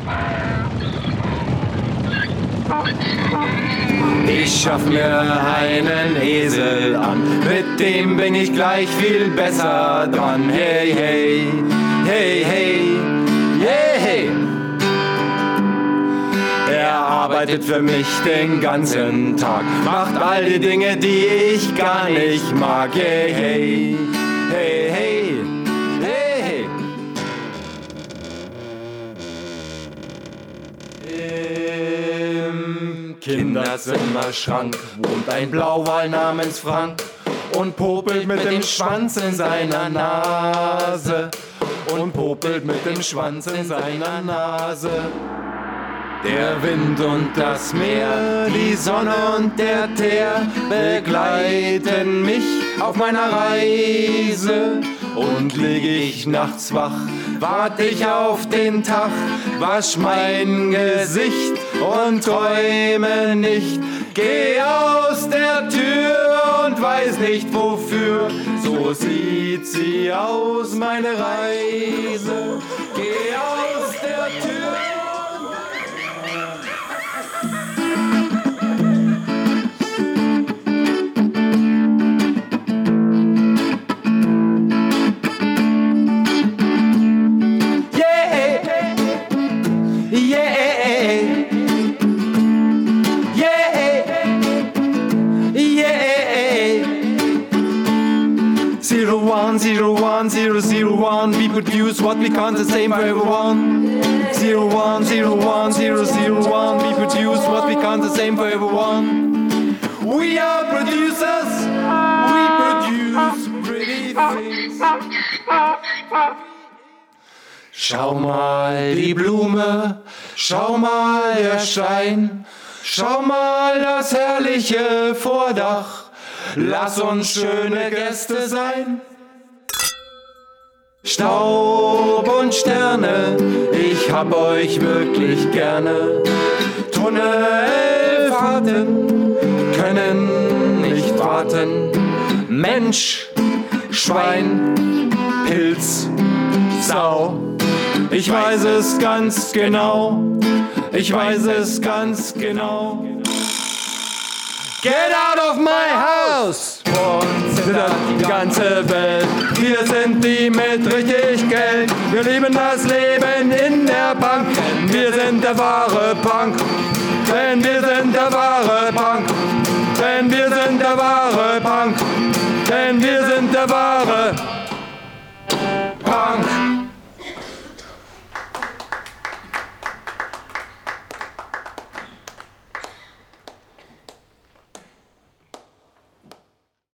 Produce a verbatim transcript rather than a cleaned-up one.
Ich schaff mir einen Esel an, mit dem bin ich gleich viel besser dran. Hey, hey, hey, hey, hey, hey. Er arbeitet für mich den ganzen Tag, macht all die Dinge, die ich gar nicht mag. Hey, hey, hey, hey, hey, hey. Im Kinderzimmerschrank wohnt ein Blauwal namens Frank und popelt mit dem Schwanz in seiner Nase. Und popelt mit dem Schwanz in seiner Nase. Der Wind und das Meer, die Sonne und der Teer begleiten mich auf meiner Reise. Und lieg ich nachts wach, wart ich auf den Tag, wasch mein Gesicht und träume nicht. Geh aus der Tür und weiß nicht wofür, so sieht sie aus, meine Reise. Geh aus der Tür. Zero one, zero one, zero zero one. We produce what we can't, the same for everyone. Zero one, zero one, zero zero one. We produce what we can't, the same for everyone. We are producers. We produce pretty things. Schau mal die Blume, schau mal der Stein, schau mal das herrliche Vordach. Lass uns schöne Gäste sein. Staub und Sterne, ich hab euch wirklich gerne. Tunnelfahrten können nicht warten. Mensch, Schwein, Pilz, Sau. Ich weiß es ganz genau. Ich weiß es ganz genau. Get out of my house! Und zittert die ganze Welt. Wir sind die mit richtig Geld. Wir lieben das Leben in der Bank. Denn wir sind der wahre Punk. Denn wir sind der wahre Punk. Denn wir sind der wahre Punk. Denn wir sind der wahre